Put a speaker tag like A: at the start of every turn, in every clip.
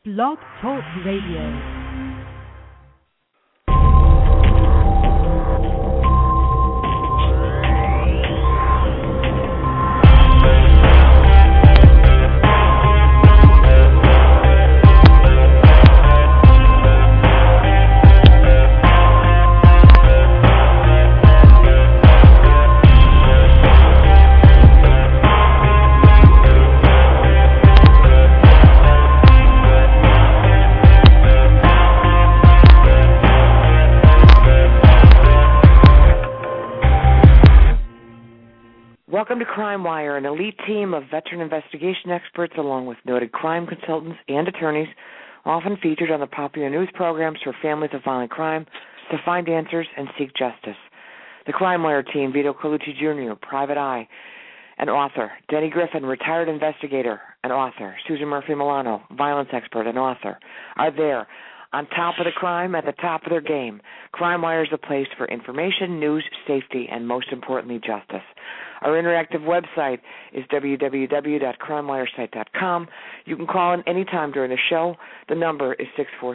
A: Blog Talk Radio.
B: Welcome to Crime Wire, an elite team of veteran investigation experts along with noted crime consultants and attorneys, often featured on the popular news programs for families of violent crime to find answers and seek justice. The Crime Wire team, Vito Colucci Jr., Private Eye, an author, Denny Griffin, retired investigator, an author, Susan Murphy Milano, violence expert, an author, are there on top of the crime, at the top of their game. Crime Wire is a place for information, news, safety, and most importantly, justice. Our interactive website is www.crimewiresite.com. You can call in any time during the show. The number is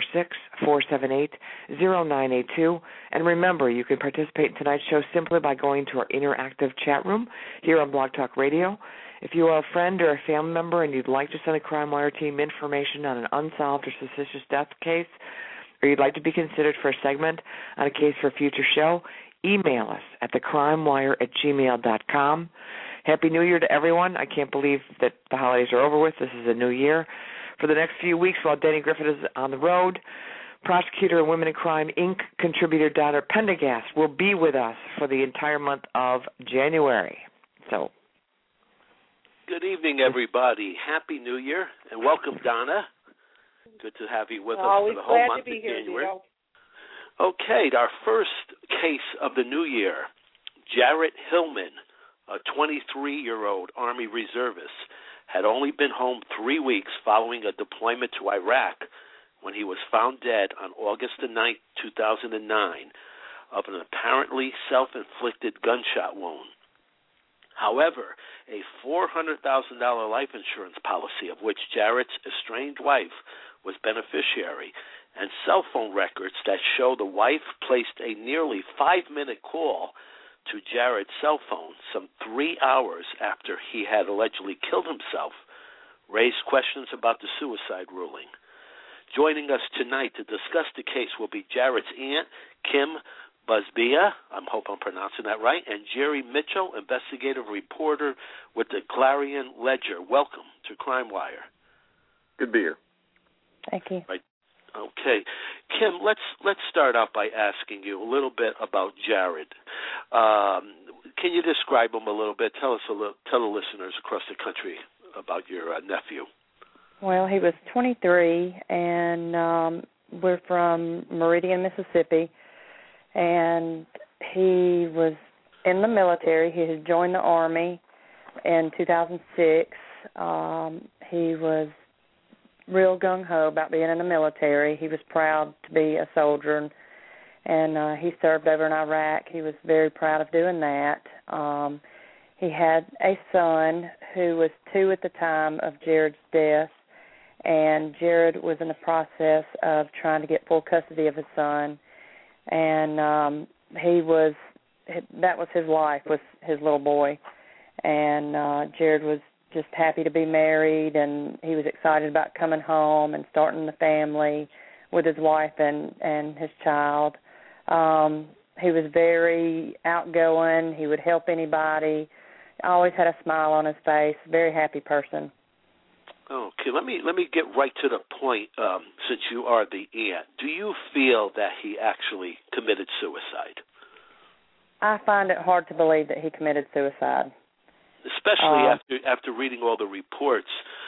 B: 646-478-0982. And remember, you can participate in tonight's show simply by going to our interactive chat room here on Blog Talk Radio. If you are a friend or a family member and you'd like to send the Crime Wire team information on an unsolved or suspicious death case, or you'd like to be considered for a segment on a case for a future show, email us at thecrimewire@gmail.com. Happy New Year to everyone. I can't believe that the holidays are over with. This is a new year. For the next few weeks while Denny Griffin is on the road, prosecutor and Women in Crime, Inc. contributor Donna Pendergast will be with us for the entire month of January. So,
C: good evening, everybody. Happy New Year, and welcome, Donna. Good to have you with us for the whole month of January. Vito. Okay, our first case of the new year, Jarrett Hillman, a 23-year-old Army reservist, had only been home 3 weeks following a deployment to Iraq when he was found dead on August the 9th, 2009, of an apparently self-inflicted gunshot wound. However, a $400,000 life insurance policy, of which Jarrett's estranged wife was beneficiary, and cell phone records that show the wife placed a nearly 5-minute call to Jarrett's cell phone some 3 hours after he had allegedly killed himself, raised questions about the suicide ruling. Joining us tonight to discuss the case will be Jarrett's aunt, Kim Busbia, I hope I'm pronouncing that right, and Jerry Mitchell, investigative reporter with the Clarion Ledger. Welcome to Crime Wire.
D: Good to be here.
E: Thank you.
C: Right. Okay, Kim. Let's start out by asking you a little bit about Jarrett. Can you describe him a little bit? Tell the listeners across the country about your nephew.
E: Well, he was 23, and we're from Meridian, Mississippi. And he was in the military. He had joined the Army in 2006. He was real gung-ho about being in the military. He was proud to be a soldier, and he served over in Iraq. He was very proud of doing that. He had a son who was 2 at the time of Jared's death, and Jared was in the process of trying to get full custody of his son. And that was his life, was his little boy. And Jared was just happy to be married, and he was excited about coming home and starting the family with his wife and his child. He was very outgoing. He would help anybody. Always had a smile on his face. Very happy person.
C: Okay, let me get right to the point. Since you are the aunt, do you feel that he actually committed suicide?
E: I find it hard to believe that he committed suicide,
C: especially after reading all the reports.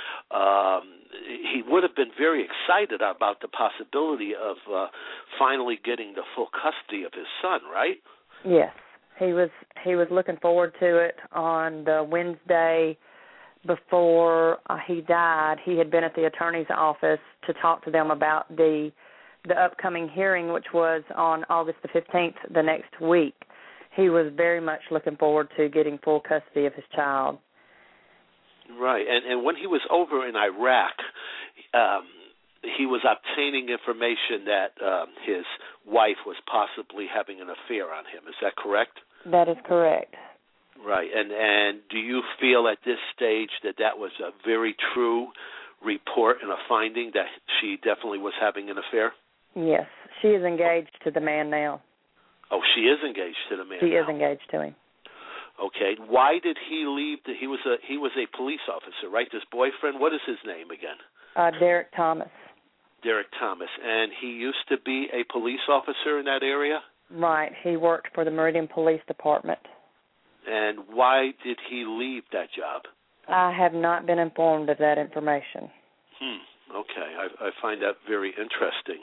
C: He would have been very excited about the possibility of finally getting the full custody of his son, right?
E: Yes, he was looking forward to it. On the Wednesday before he died, he had been at the attorney's office to talk to them about the upcoming hearing, which was on August the 15th, the next week. He was very much looking forward to getting full custody of his child.
C: Right, and when he was over in Iraq, he was obtaining information that his wife was possibly having an affair on him. Is that correct?
E: That is correct.
C: Right. And do you feel at this stage that was a very true report and a finding that she definitely was having an affair?
E: Yes. She is engaged to the man now.
C: Oh, she is engaged to the man now.
E: She is engaged to him.
C: Okay. Why did he leave? He was a police officer, right? This boyfriend, what is his name again?
E: Derek Thomas.
C: Derek Thomas. And he used to be a police officer in that area?
E: Right. He worked for the Meridian Police Department.
C: And why did he leave that job?
E: I have not been informed of that information.
C: Okay, I find that very interesting.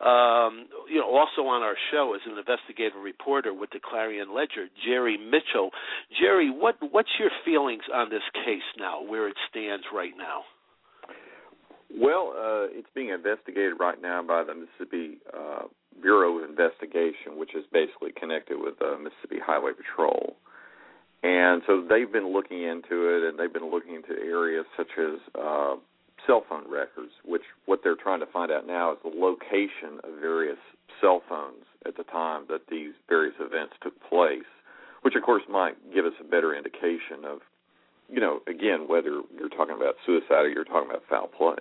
C: Also on our show is an investigative reporter with the Clarion Ledger, Jerry Mitchell. Jerry, what's your feelings on this case now, where it stands right now?
D: Well, it's being investigated right now by the Mississippi Bureau of Investigation, which is basically connected with Mississippi Highway Patrol. And so they've been looking into it, and they've been looking into areas such as cell phone records, which what they're trying to find out now is the location of various cell phones at the time that these various events took place, which, of course, might give us a better indication of, again, whether you're talking about suicide or you're talking about foul play.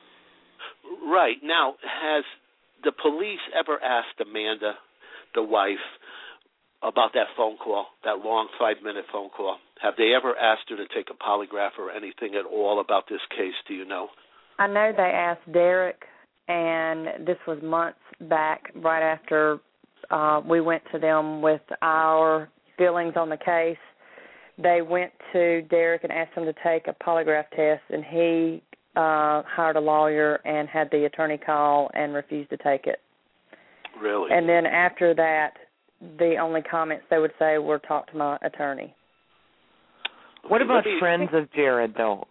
C: Right. Now, has the police ever asked Amanda, the wife, about that phone call, that long 5-minute phone call? Have they ever asked her to take a polygraph or anything at all about this case? Do you know?
E: I know they asked Derek, and this was months back, right after we went to them with our feelings on the case. They went to Derek and asked him to take a polygraph test, and he hired a lawyer and had the attorney call and refused to take it.
C: Really?
E: And then after that, the only comments they would say were, talk to my attorney.
B: What about friends of Jared, though?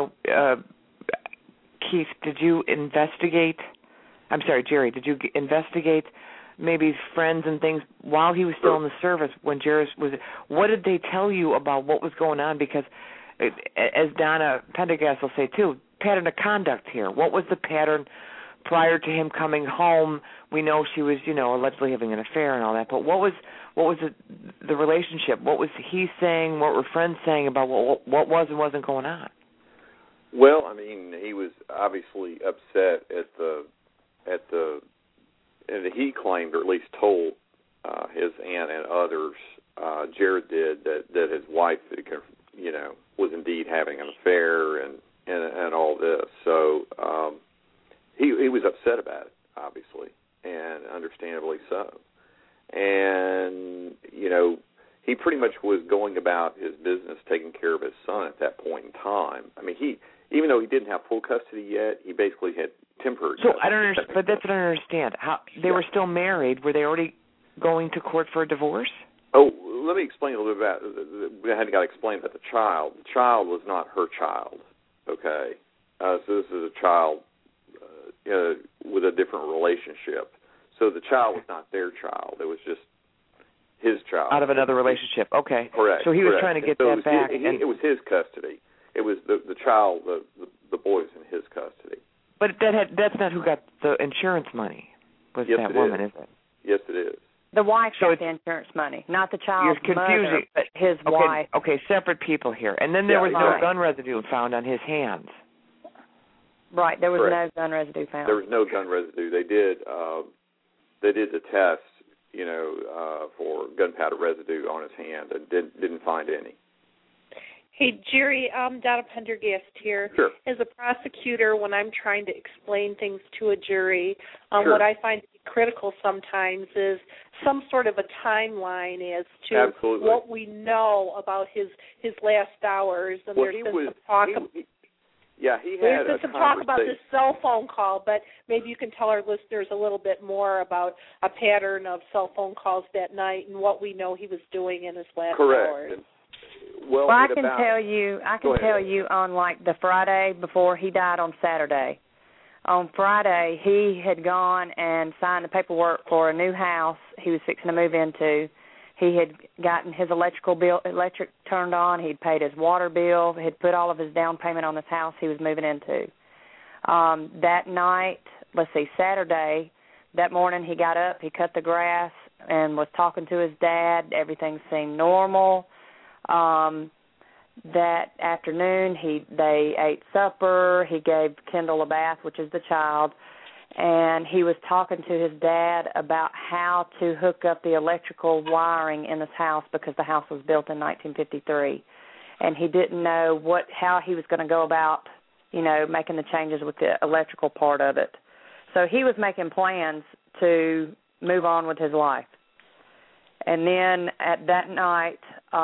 B: Keith, did you investigate? I'm sorry, Jerry, did you investigate maybe friends and things while he was still in the service when Jared was? What did they tell you about what was going on? Because, as Donna Pendergast will say too, pattern of conduct here. What was the pattern prior to him coming home? We know she was, allegedly having an affair and all that. But what was the relationship? What was he saying? What were friends saying about what was and wasn't going on?
D: Well, I mean, he was obviously upset and he claimed, or at least told his aunt and others, Jared did, that his wife, was indeed having an affair and all this. So he was upset about it, obviously, and understandably so. And, he pretty much was going about his business, taking care of his son at that point in time. I mean, even though he didn't have full custody yet, he basically had temporary custody.
B: I don't understand, but that's what I don't understand. How they were still married? Were they already going to court for a divorce?
D: Oh, let me explain a little bit about. I had to explain about the child. The child was not her child. Okay, so this is a child with a different relationship. So the child was not their child. It was just his child.
B: Out of another relationship. Okay.
D: Correct.
B: So he was trying to get that back.
D: It was his custody. It was the child, the boy's in his custody.
B: But that's not who got the insurance money. Was
D: yes,
B: that woman, is it?
D: Yes, it is.
E: The wife got the insurance money, not the child's
B: mother,
E: but his wife.
B: Okay, separate people here. And then there was no gun residue found on his hands.
E: Right, there was
D: Correct.
E: no gun residue found.
D: There was no gun residue. They did the test, for gunpowder residue on his hand and didn't find any.
F: Hey, Jerry, Donna Pendergast here.
D: Sure.
F: As a prosecutor, when I'm trying to explain things to a jury,
D: sure.
F: what I find to be critical sometimes is some sort of a timeline as to
D: Absolutely.
F: what we know about his last hours. And
D: well,
F: there's been some talk
D: There's
F: been some talk about this cell phone call, but maybe you can tell our listeners a little bit more about a pattern of cell phone calls that night and what we know he was doing in his last hours.
D: Well,
E: I can tell you on like the Friday before he died on Saturday. On Friday, he had gone and signed the paperwork for a new house he was fixing to move into. He had gotten his electric turned on. He'd paid his water bill. He'd put all of his down payment on this house he was moving into. That night, Saturday, that morning he got up, he cut the grass, and was talking to his dad. Everything seemed normal. That afternoon, they ate supper. He gave Kendall a bath, which is the child, and he was talking to his dad about how to hook up the electrical wiring in this house because the house was built in 1953, and he didn't know how he was going to go about, making the changes with the electrical part of it. So he was making plans to move on with his life. And then at that night,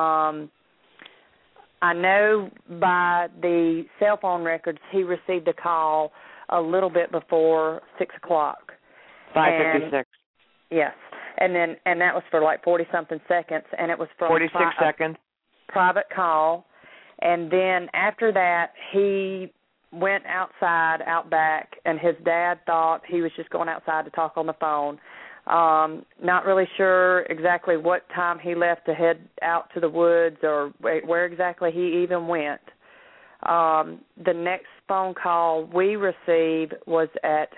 E: I know by the cell phone records he received a call a little bit before 6 o'clock.
B: 5:56.
E: Yes, and that was for like 40-something seconds, and it was from
B: 46 seconds.
E: Private call, and then after that he went outside, out back, and his dad thought he was just going outside to talk on the phone. Not really sure exactly what time he left to head out to the woods or where exactly he even went. The next phone call we received was at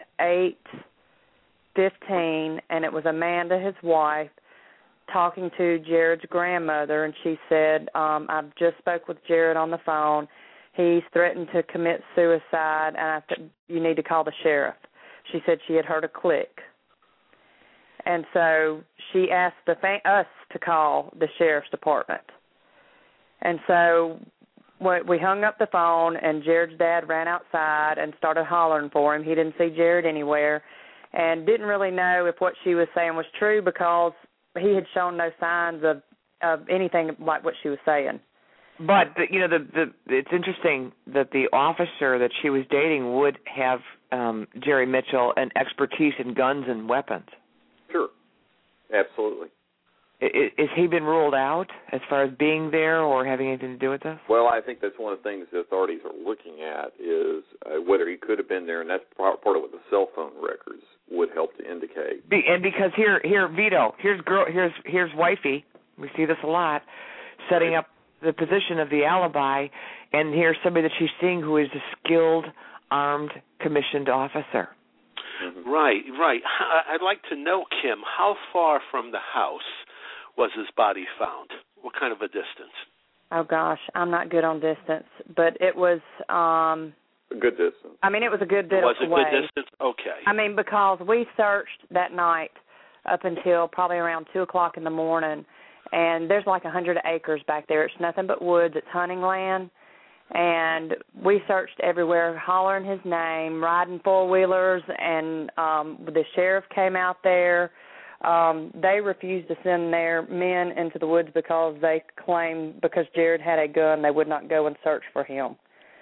E: 8:15, and it was Amanda, his wife, talking to Jared's grandmother, and she said, I've just spoke with Jared on the phone. He's threatened to commit suicide, and you need to call the sheriff. She said she had heard a click. And so she asked us to call the sheriff's department. And so we hung up the phone, and Jared's dad ran outside and started hollering for him. He didn't see Jared anywhere and didn't really know if what she was saying was true because he had shown no signs of anything like what she was saying.
B: But, it's interesting that the officer that she was dating would have, Jerry Mitchell, an expertise in guns and weapons.
D: Sure. Absolutely.
B: Has he been ruled out as far as being there or having anything to do with this?
D: Well, I think that's one of the things the authorities are looking at is whether he could have been there, and that's part of what the cell phone records would help to indicate.
B: And because here, Vito, here's wifey. We see this a lot, setting up the position of the alibi, and here's somebody that she's seeing who is a skilled, armed, commissioned officer.
C: Mm-hmm. Right. I'd like to know, Kim, how far from the house was his body found? What kind of a distance?
E: Oh, gosh, I'm not good on distance, but it was...
D: a good distance.
E: I mean, it was a good bit
C: away. Was it
E: away.
C: good distance? Okay.
E: I mean, because we searched that night up until probably around 2 o'clock in the morning, and there's like 100 acres back there. It's nothing but woods. It's hunting land. And we searched everywhere, hollering his name, riding four-wheelers, and the sheriff came out there. They refused to send their men into the woods because they claimed because Jared had a gun, they would not go and search for him.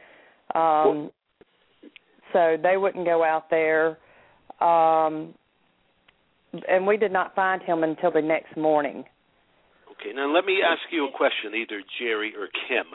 E: So they wouldn't go out there. And we did not find him until the next morning.
C: Okay, now let me ask you a question, either Jerry or Kim.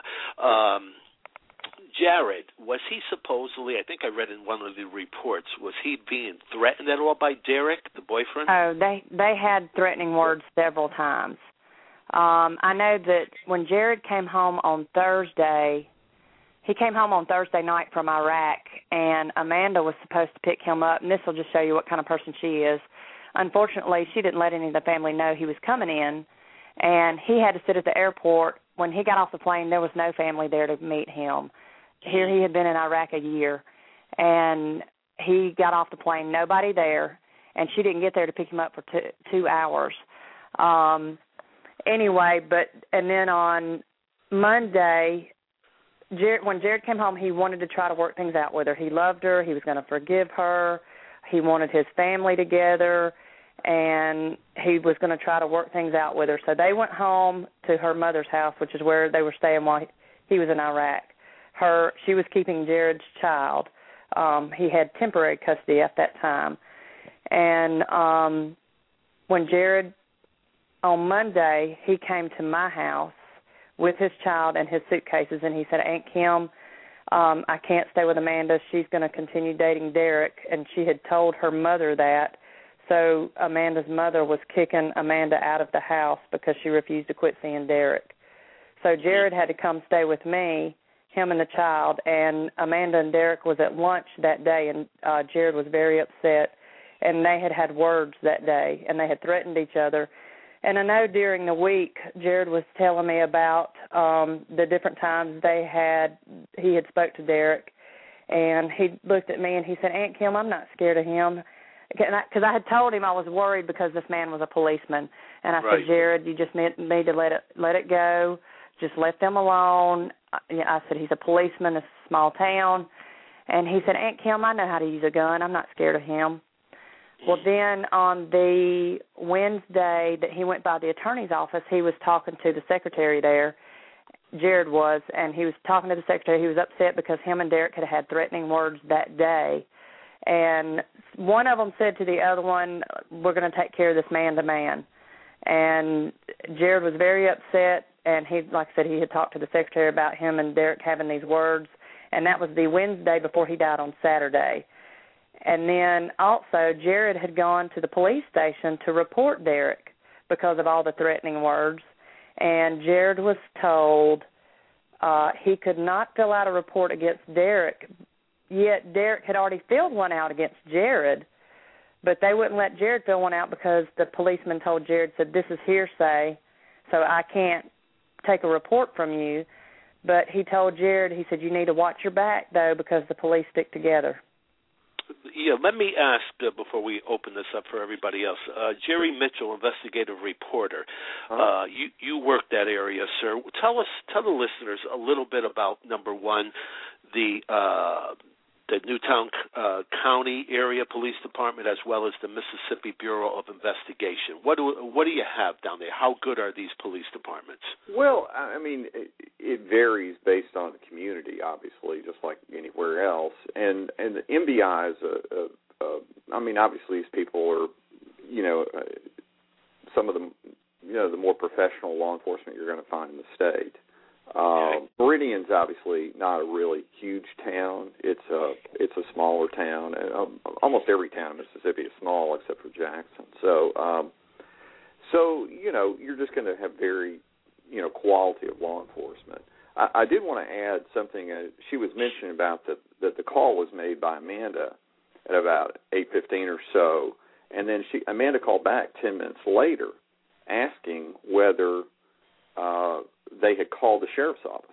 C: Jared, was he supposedly, I think I read in one of the reports, was he being threatened at all by Derek, the boyfriend?
E: Oh, they had threatening words several times. I know that when Jared came home on Thursday, he came home on Thursday night from Iraq, and Amanda was supposed to pick him up, and this will just show you what kind of person she is. Unfortunately, she didn't let any of the family know he was coming in, and he had to sit at the airport. When he got off the plane, there was no family there to meet him. Here he had been in Iraq a year, and he got off the plane, nobody there, and she didn't get there to pick him up for 2 hours. Anyway, and then on Monday, when Jared came home, he wanted to try to work things out with her. He loved her. He was going to forgive her. He wanted his family together, and he was going to try to work things out with her. So they went home to her mother's house, which is where they were staying while he was in Iraq. She was keeping Jared's child. He had temporary custody at that time. And when Jared, on Monday, he came to my house with his child and his suitcases, and he said, Aunt Kim, I can't stay with Amanda. She's going to continue dating Derek. And she had told her mother that. So Amanda's mother was kicking Amanda out of the house because she refused to quit seeing Derek. So Jared had to come stay with me. him and the child, and Amanda and Derek was at lunch that day, and Jared was very upset, and they had words that day, and they had threatened each other. And I know during the week, Jared was telling me about the different times he had spoke to Derek, and he looked at me and he said, Aunt Kim, I'm not scared of him. Because I had told him I was worried because this man was a policeman. And I said, Jared, you just need to let it go. Just let them alone. I said, he's a policeman. It's a small town. And he said, Aunt Kim, I know how to use a gun. I'm not scared of him. Well, then on the Wednesday that he went by the attorney's office, he was talking to the secretary there, Jared was, and he was talking to the secretary. He was upset because him and Derek had threatening words that day. And one of them said to the other one, we're going to take care of this man-to-man. And Jared was very upset, and he, like I said, he had talked to the secretary about him and Derek having these words, and that was the Wednesday before he died on Saturday. And then also Jared had gone to the police station to report Derek because of all the threatening words, and Jared was told he could not fill out a report against Derek, yet Derek had already filled one out against Jared, but they wouldn't let Jared fill one out because the policeman told Jared, said, this is hearsay, so I can't take a report from you. But he told Jared, he said, you need to watch your back, though, because the police stick together.
C: Yeah, let me ask before we open this up for everybody else. Jerry Mitchell, investigative reporter. You work that area, sir. Tell the listeners a little bit about, number one, the Newtown County Area Police Department, as well as the Mississippi Bureau of Investigation. What do you have down there? How good are these police departments?
D: Well, I mean, it varies based on the community, obviously, just like anywhere else. And the MBI is I mean, obviously these people are, some of them, the more professional law enforcement you're going to find in the state. Meridian's obviously not a really huge town. It's a smaller town. Almost every town in Mississippi is small except for Jackson. So you're just going to have very quality of law enforcement. I did want to add something. She was mentioning about that the call was made by Amanda at about 8:15 or so, and then Amanda called back 10 minutes later, asking whether they had called the sheriff's office.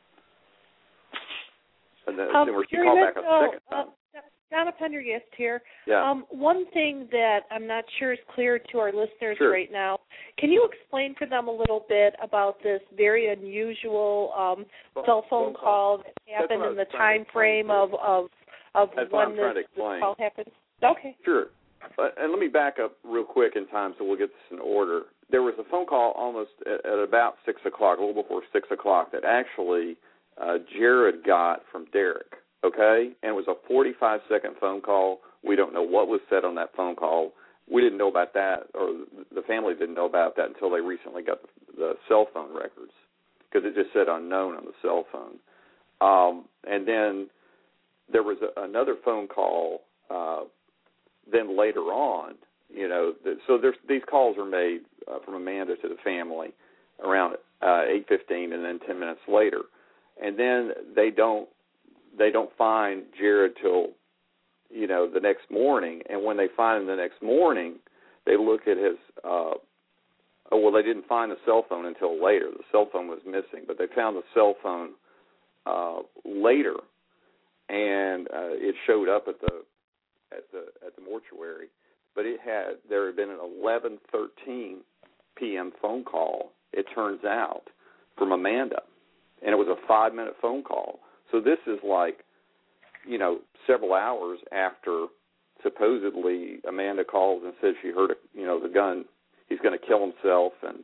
D: And then she called back a second time.
F: Donna Pendergast here.
D: Yeah.
F: One thing that I'm not sure is clear to our listeners right now, can you explain for them a little bit about this very unusual cell phone call that happened in the time frame of when this call happened? Okay.
D: Sure. And let me back up real quick in time so we'll get this in order. There was a phone call almost at about 6 o'clock, a little before 6 o'clock, that actually Jared got from Derek, okay? And it was a 45-second phone call. We don't know what was said on that phone call. We didn't know about that, or the family didn't know about that until they recently got the cell phone records, because it just said unknown on the cell phone. And then there was another phone call then later on, so these calls are made from Amanda to the family around 8:15, and then 10 minutes later, and then they don't find Jared till the next morning. And when they find him the next morning, they look at his. They didn't find the cell phone until later. The cell phone was missing, but they found the cell phone later, and it showed up at the mortuary. But there had been an 11:13 p.m. phone call, it turns out, from Amanda. And it was a 5-minute phone call. So this is like, several hours after supposedly Amanda calls and says she heard, the gun, he's going to kill himself, and,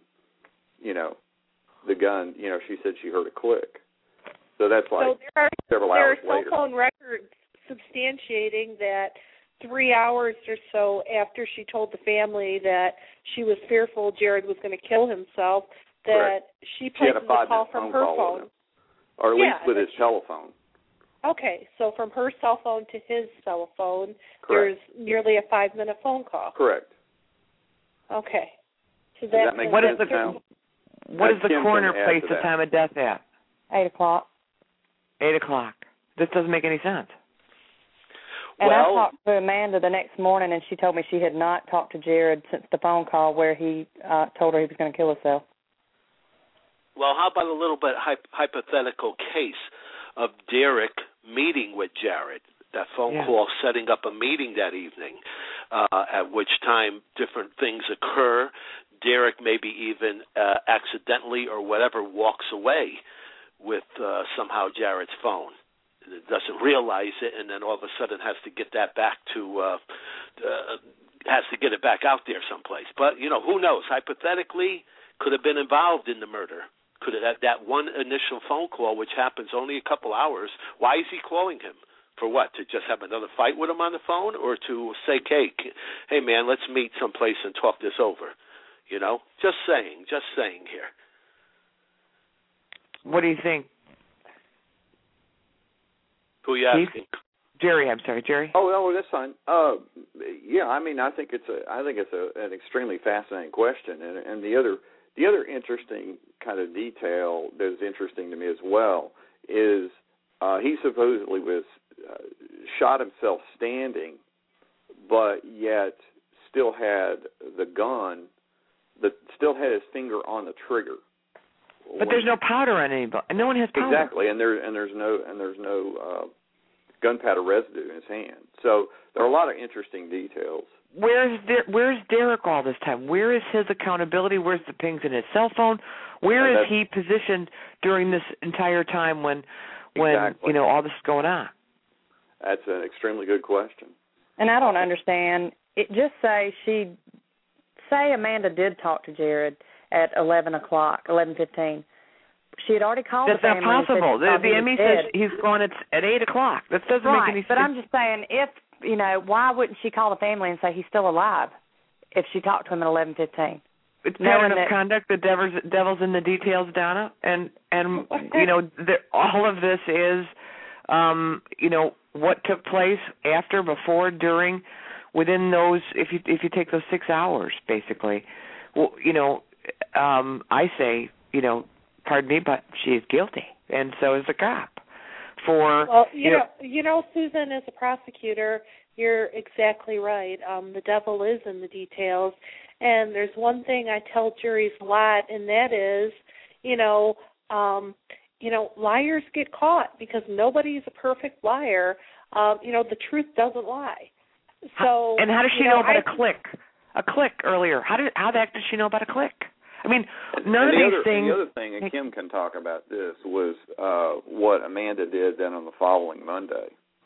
D: the gun, she said she heard a click. So that's like several hours later.
F: There are cell phone records substantiating that 3 hours or so after she told the family that she was fearful Jared was going to kill himself, that she places a call from her phone.
D: Or at least with his telephone.
F: Okay, so from her cell phone to his cell phone, there's nearly a 5-minute phone call.
D: Correct.
F: Okay. So
D: does that make sense now?
B: What does the coroner place the time of death at?
E: 8 o'clock.
B: 8 o'clock. This doesn't make any sense.
E: And I talked to Amanda the next morning, and she told me she had not talked to Jared since the phone call where he told her he was going to kill himself.
C: Well, how about a little bit hypothetical case of Derek meeting with Jared? That phone call setting up a meeting that evening, at which time different things occur. Derek maybe even accidentally or whatever walks away with somehow Jared's phone. Doesn't realize it, and then all of a sudden has to get that back has to get it back out there someplace. But who knows? Hypothetically, could have been involved in the murder. Could have that one initial phone call, which happens only a couple hours. Why is he calling him? For what? To just have another fight with him on the phone, or to say, hey man, let's meet someplace and talk this over? Just saying here.
B: What do you think?
C: Who are you asking?
B: Jerry, I'm sorry, Jerry.
D: Oh, that's fine. Yeah, I mean, I think it's an extremely fascinating question, and the other interesting kind of detail that is interesting to me as well is he supposedly was shot himself standing, but yet still had the gun, still had his finger on the trigger.
B: But there's no powder on anybody. No one has powder.
D: Exactly, and there's no gunpowder residue in his hand. So there are a lot of interesting details.
B: Where's Derek all this time? Where is his accountability? Where's the pings in his cell phone? Where is he positioned during this entire time when all this is going on?
D: That's an extremely good question.
E: And I don't understand. Say Amanda did talk to Jared at 11:15. She had already called the family.
B: That's not possible. The ME says he's going at 8 o'clock. That doesn't make any sense.
E: But I'm just saying, why wouldn't she call the family and say he's still alive if she talked to him at 11:15?
B: It's pattern of conduct. The devil's in the details, Donna, and all of this is, what took place after, before, during, within those. If you take those 6 hours, basically, I say, pardon me, but she is guilty, and so is the cop.
F: Susan, as a prosecutor, you're exactly right. The devil is in the details, and there's one thing I tell juries a lot, and that is, liars get caught because nobody's a perfect liar. The truth doesn't lie. So,
B: and how does she know about a click? A click earlier. How the heck did she know about a click? I mean, none of these things.
D: The other thing, and Kim can talk about this, was what Amanda did then on the following Monday.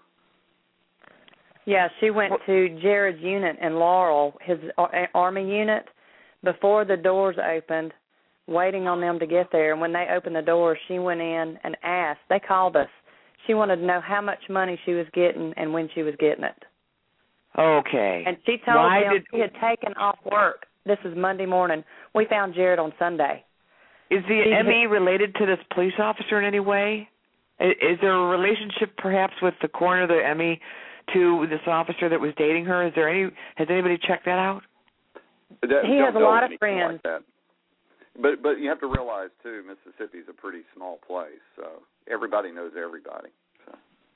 E: Yeah, she went to Jared's unit in Laurel, his Army unit, before the doors opened, waiting on them to get there. And when they opened the doors, she went in and asked. They called us. She wanted to know how much money she was getting and when she was getting it.
B: Okay.
E: And she told them she had taken off work. This is Monday morning. We found Jared on Sunday.
B: Is the ME related to this police officer in any way? Is there a relationship perhaps with the coroner, the ME, to this officer that was dating her? Has anybody checked that out?
E: He has a lot of friends.
D: Like that. But you have to realize, too, Mississippi's a pretty small place, so everybody knows everybody. So.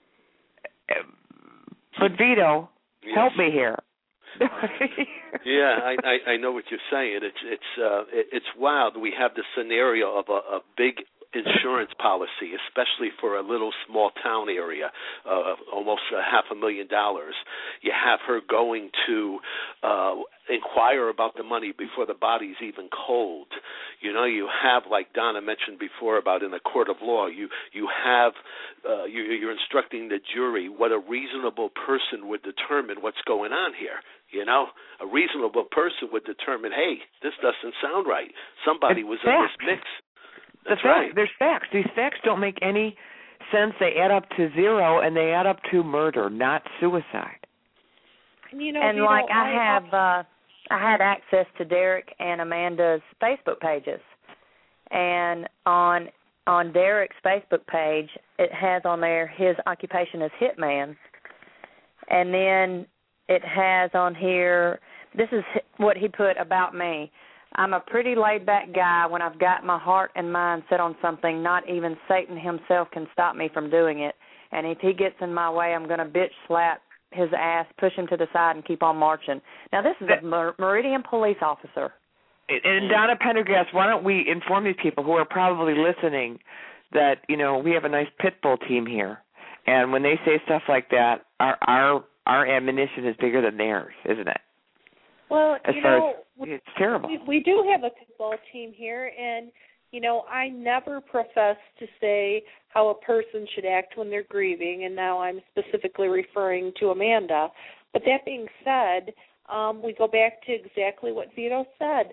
B: But Vito, help me here.
C: Yeah, I know what you're saying. It's wild. We have the scenario of a big insurance policy, especially for a little small town area, almost $500,000. You have her going to inquire about the money before the body's even cold. You have, like Donna mentioned before about in a court of law, you're instructing the jury what a reasonable person would determine what's going on here. A reasonable person would determine, hey, this doesn't sound right. Somebody was in this mix. That's right.
B: There's facts. These facts don't make any sense. They add up to zero, and they add up to murder, not suicide.
E: I had access to Derek and Amanda's Facebook pages, and on Derek's Facebook page, it has on there his occupation as hitman, and then it has on here, this is what he put about me. I'm a pretty laid-back guy. When I've got my heart and mind set on something, not even Satan himself can stop me from doing it. And if he gets in my way, I'm going to bitch slap his ass, push him to the side, and keep on marching. Now, this is a Meridian police officer.
B: And Donna Pendergast, why don't we inform these people who are probably listening that, we have a nice pit bull team here. And when they say stuff like that, our ammunition is bigger than theirs, isn't it?
F: Well,
B: it's terrible.
F: We do have a pit bull team here, and, I never profess to say how a person should act when they're grieving, and now I'm specifically referring to Amanda. But that being said, we go back to exactly what Vito said.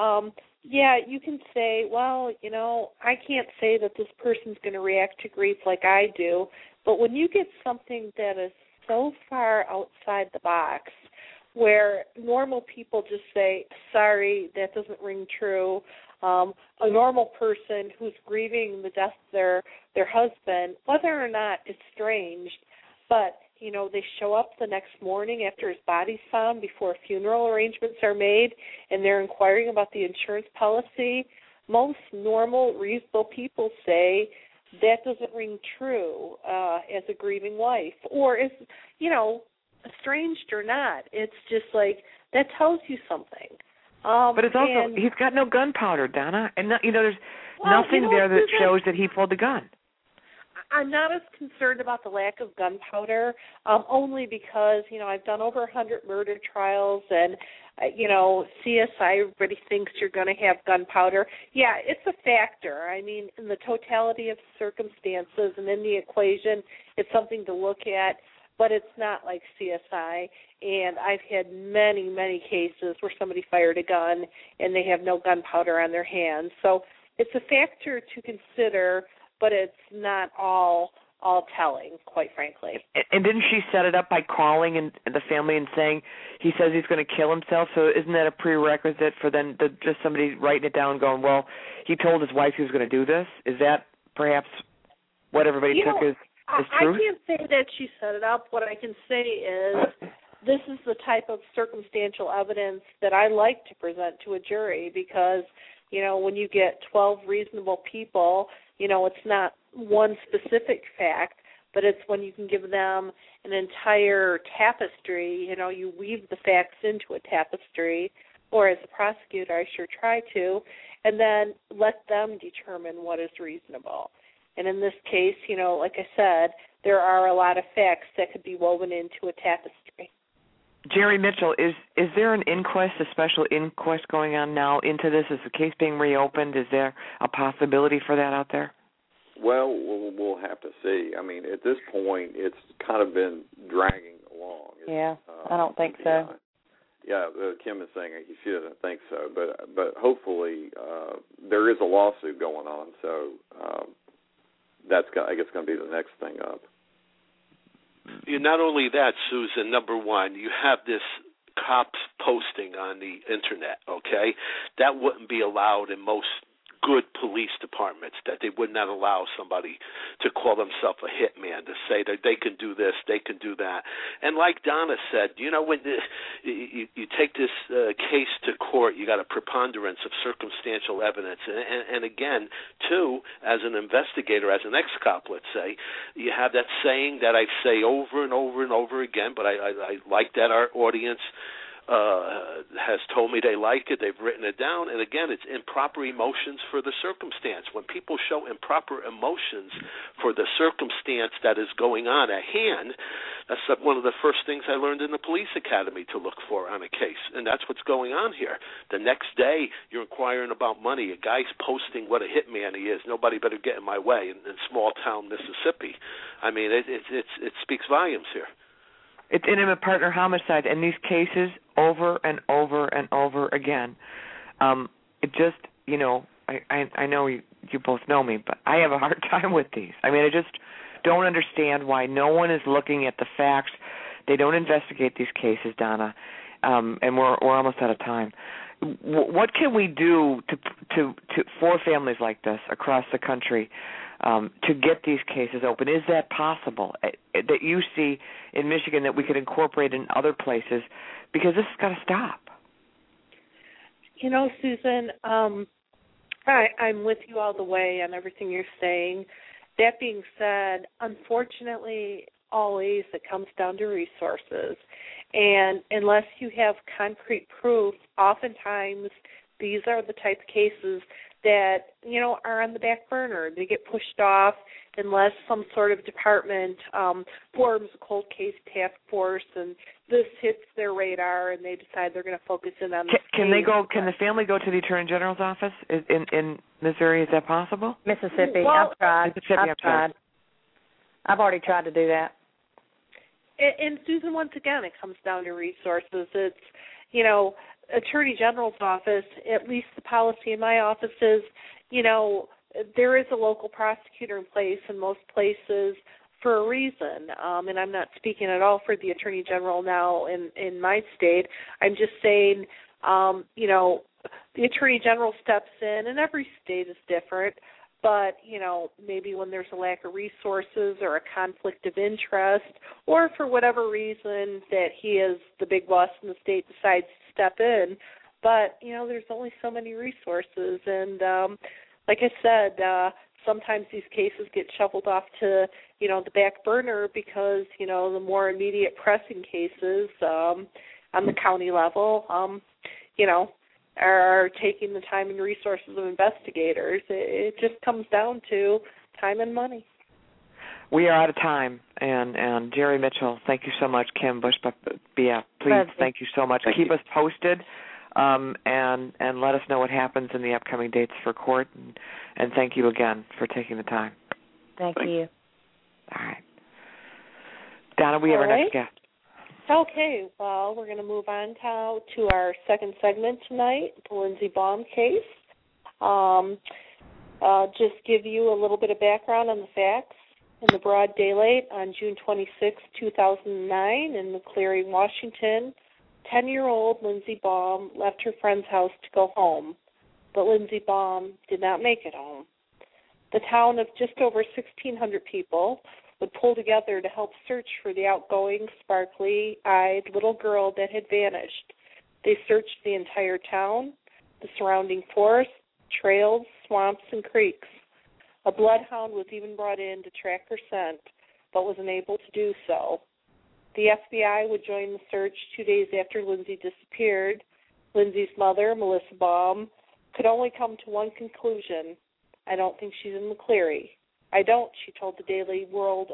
F: You can say, well, I can't say that this person's going to react to grief like I do, but when you get something that is so far outside the box where normal people just say, sorry, that doesn't ring true, a normal person who's grieving the death of their husband, whether or not it's strange, but they show up the next morning after his body's found before funeral arrangements are made, and they're inquiring about the insurance policy. Most normal, reasonable people say that doesn't ring true as a grieving wife, or as, estranged or not. It's just like that tells you something.
B: But it's also, he's got no gunpowder, Donna, and there's nothing there that shows that he pulled the gun.
F: I'm not as concerned about the lack of gunpowder, only because, I've done over 100 murder trials, and, CSI, everybody thinks you're going to have gunpowder. Yeah, it's a factor. I mean, in the totality of circumstances and in the equation, it's something to look at, but it's not like CSI. And I've had many, many cases where somebody fired a gun and they have no gunpowder on their hands. So it's a factor to consider, but it's not all telling, quite frankly.
B: And didn't she set it up by calling the family and saying he says he's going to kill himself? So isn't that a prerequisite for then just somebody writing it down and going, well, he told his wife he was going to do this? Is that perhaps what everybody took as truth?
F: I can't say that she set it up. What I can say is this is the type of circumstantial evidence that I like to present to a jury because, when you get 12 reasonable people, it's not one specific fact, but it's when you can give them an entire tapestry, you weave the facts into a tapestry, or as a prosecutor I sure try to, and then let them determine what is reasonable. And in this case, like I said, there are a lot of facts that could be woven into a tapestry.
B: Jerry Mitchell, is there an inquest, a special inquest going on now into this? Is the case being reopened? Is there a possibility for that out there?
D: Well, we'll have to see. I mean, at this point, it's kind of been dragging along.
E: I don't think so.
D: Yeah, Kim is saying she doesn't think so, but hopefully there is a lawsuit going on, so that's I guess going to be the next thing up.
C: Not only that, Susan, number one, you have this cops posting on the Internet, okay? That wouldn't be allowed in most good police departments, that they would not allow somebody to call themselves a hitman, to say that they can do this, they can do that. And like Donna said, when you take this case to court, you got a preponderance of circumstantial evidence. And again, too, as an investigator, as an ex-cop, let's say, you have that saying that I say over and over and over again, but I like that our audience has told me they like it. They've written it down. And again, it's improper emotions for the circumstance. When people show improper emotions for the circumstance that is going on at hand, that's one of the first things I learned in the police academy to look for on a case. And that's what's going on here. The next day, you're inquiring about money. A guy's posting what a hitman he is. Nobody better get in my way in small-town Mississippi. I mean, it speaks volumes here.
B: It's intimate partner homicide, and these cases over and over and over again. It just, I know you both know me, but I have a hard time with these. I mean, I just don't understand why no one is looking at the facts. They don't investigate these cases, Donna, and we're almost out of time. What can we do to for families like this across the country to get these cases open? Is that possible that you see in Michigan that we could incorporate in other places? Because this has got to stop.
F: Susan, I'm with you all the way on everything you're saying. That being said, unfortunately, always it comes down to resources. And unless you have concrete proof, oftentimes these are the type of cases that, are on the back burner. They get pushed off unless some sort of department forms a cold case task force and this hits their radar and they decide they're going to focus in on this
B: Can the family go to the Attorney General's office in Missouri? Is that possible?
E: Mississippi.
F: Well,
E: I've tried. I've already tried to do that.
F: And Susan, once again, it comes down to resources. It's, Attorney General's office, at least the policy in my office is, there is a local prosecutor in place in most places for a reason. And I'm not speaking at all for the Attorney General now in my state. I'm just saying, the Attorney General steps in, and every state is different. But, maybe when there's a lack of resources or a conflict of interest or for whatever reason that he is the big boss in the state decides to step in. But, there's only so many resources. And like I said, sometimes these cases get shuffled off to, the back burner because, the more immediate pressing cases on the county level, are taking the time and resources of investigators. It just comes down to time and money.
B: We are out of time, and Jerry Mitchell, thank you so much. Kim Bush, please, thank you so much. Keep us posted, and let us know what happens in the upcoming dates for court, and thank you again for taking the time.
E: Thank you.
B: All right. Donna, we have our next guest.
F: Okay, well, we're going to move on to our second segment tonight, the Lindsey Baum case. Just give you a little bit of background on the facts. In the broad daylight on June 26, 2009, in McCleary, Washington, 10-year-old Lindsey Baum left her friend's house to go home, but Lindsey Baum did not make it home. The town of just over 1,600 people would pull together to help search for the outgoing, sparkly-eyed little girl that had vanished. They searched the entire town, the surrounding forest, trails, swamps, and creeks. A bloodhound was even brought in to track her scent, but was unable to do so. The FBI would join the search 2 days after Lindsey disappeared. Lindsey's mother, Melissa Baum, could only come to one conclusion: I don't think she's in McCleary. I don't, she told the Daily World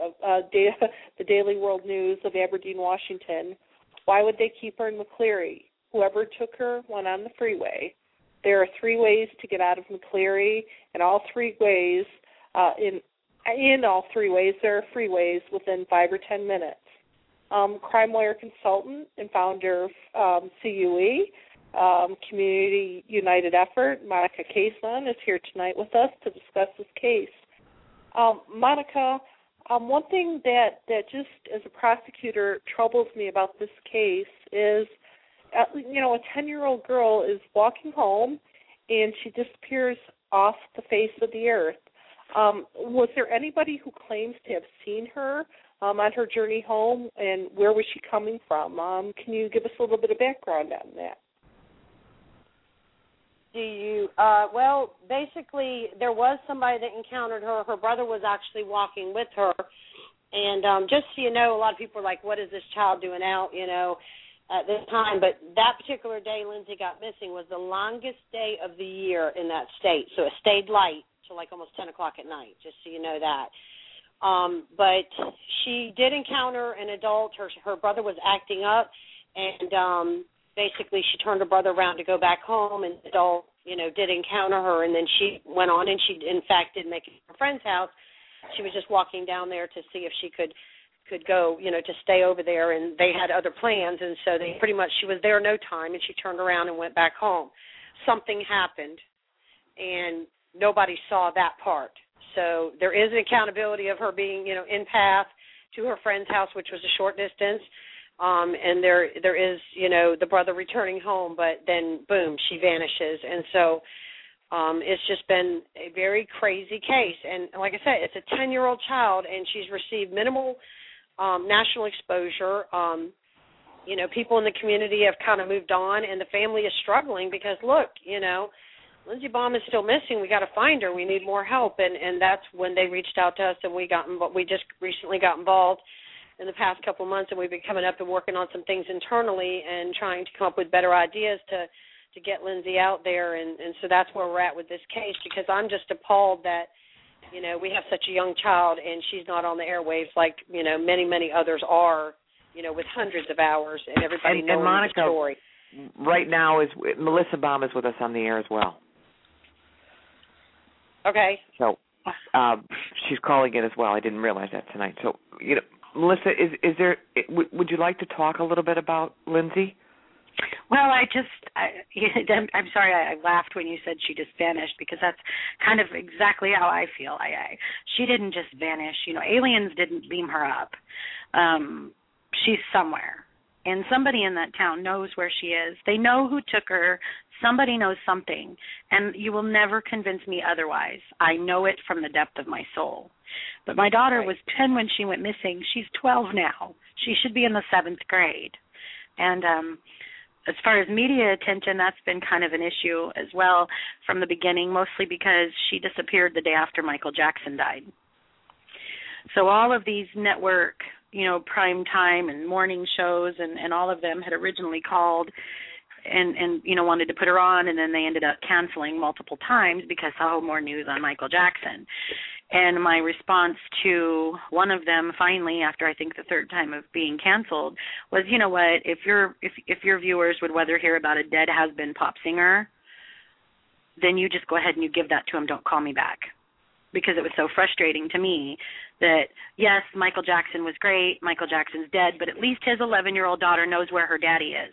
F: News of Aberdeen, Washington. Why would they keep her in McCleary? Whoever took her went on the freeway. There are 3 ways to get out of McCleary, and all 3 ways, in all 3 ways, there are freeways within 5 or 10 minutes. CrimeWire consultant and founder of CUE, Community United Effort, Monica Cason, is here tonight with us to discuss this case. Monica, one thing that just as a prosecutor troubles me about this case is, a 10-year-old girl is walking home and she disappears off the face of the earth. Was there anybody who claims to have seen her on her journey home, and where was she coming from? Can you give us a little bit of background on that?
G: Well, basically, there was somebody that encountered her. Her brother was actually walking with her. And just so you know, a lot of people are like, what is this child doing out, at this time? But that particular day Lindsey got missing was the longest day of the year in that state. So it stayed light till like almost 10 o'clock at night, just so you know that. But she did encounter an adult. Her brother was acting up, and basically she turned her brother around to go back home, and the adult, did encounter her, and then she went on, and she, in fact, did make it to her friend's house. She was just walking down there to see if she could go, to stay over there, and they had other plans, and so she was there no time, and she turned around and went back home. Something happened, and nobody saw that part. So there is an accountability of her being, in path to her friend's house, which was a short distance, and there is, the brother returning home, but then, boom, she vanishes. And so it's just been a very crazy case. And like I said, it's a 10-year-old child, and she's received minimal national exposure. people in the community have kind of moved on, and the family is struggling because, look, Lindsey Baum is still missing. We got to find her. We need more help, and that's when they reached out to us, and we just recently got involved in the past couple of months, and we've been coming up and working on some things internally and trying to come up with better ideas to get Lindsey out there, and so that's where we're at with this case, because I'm just appalled that we have such a young child and she's not on the airwaves like many, many others are, with hundreds of hours and everybody knowing
B: Monica,
G: the story.
B: Right now Melissa Baum is with us on the air as well.
G: Okay.
B: So she's calling in as well. I didn't realize that tonight. So Melissa, would you like to talk a little bit about Lindsey?
H: Well, I'm sorry I laughed when you said she just vanished, because that's kind of exactly how I feel. She didn't just vanish. Aliens didn't beam her up. She's somewhere, and somebody in that town knows where she is. They know who took her. Somebody knows something, and you will never convince me otherwise. I know it from the depth of my soul. But my daughter was 10 when she went missing. She's 12 now. She should be in the 7th grade. And as far as media attention, that's been kind of an issue as well from the beginning, mostly because she disappeared the day after Michael Jackson died. So all of these network, prime time and morning shows and all of them had originally called and wanted to put her on, and then they ended up canceling multiple times because more news on Michael Jackson. And my response to one of them finally, after I think the 3rd time of being canceled, was, you know what, if your viewers would rather hear about a dead has-been pop singer, then you just go ahead and you give that to them. Don't call me back. Because it was so frustrating to me that, yes, Michael Jackson was great, Michael Jackson's dead, but at least his 11-year-old daughter knows where her daddy is.